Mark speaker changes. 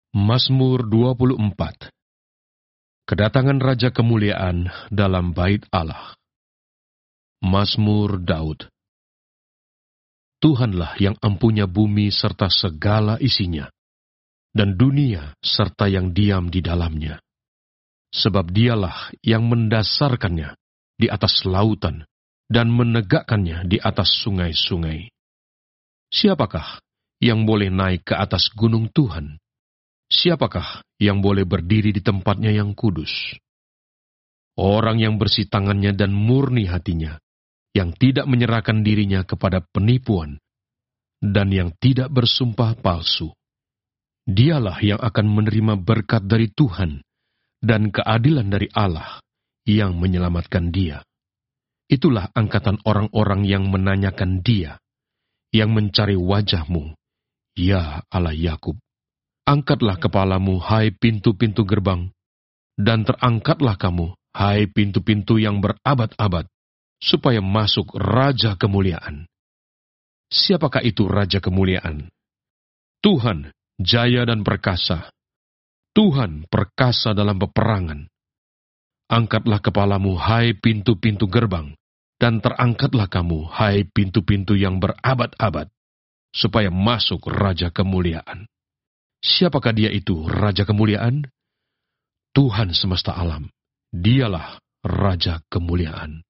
Speaker 1: Mazmur 24. Kedatangan Raja Kemuliaan dalam Bait Allah. Mazmur Daud. Tuhanlah yang empunya bumi serta segala isinya, dan dunia serta yang diam di dalamnya. Sebab dialah yang mendasarkannya di atas lautan dan menegakkannya di atas sungai-sungai. Siapakah yang boleh naik ke atas gunung Tuhan? Siapakah yang boleh berdiri di tempatnya yang kudus? Orang yang bersih tangannya dan murni hatinya, yang tidak menyerahkan dirinya kepada penipuan, dan yang tidak bersumpah palsu. Dialah yang akan menerima berkat dari Tuhan, dan keadilan dari Allah yang menyelamatkan dia. Itulah angkatan orang-orang yang menanyakan dia, yang mencari wajah-Mu, ya Allah Yakub. Angkatlah kepalamu, hai pintu-pintu gerbang, dan terangkatlah kamu, hai pintu-pintu yang berabad-abad, supaya masuk Raja Kemuliaan. Siapakah itu Raja Kemuliaan? Tuhan, jaya dan perkasa. Tuhan, perkasa dalam peperangan. Angkatlah kepalamu, hai pintu-pintu gerbang, dan terangkatlah kamu, hai pintu-pintu yang berabad-abad, supaya masuk Raja Kemuliaan. Siapakah dia itu, Raja Kemuliaan? Tuhan semesta alam. Dialah Raja Kemuliaan.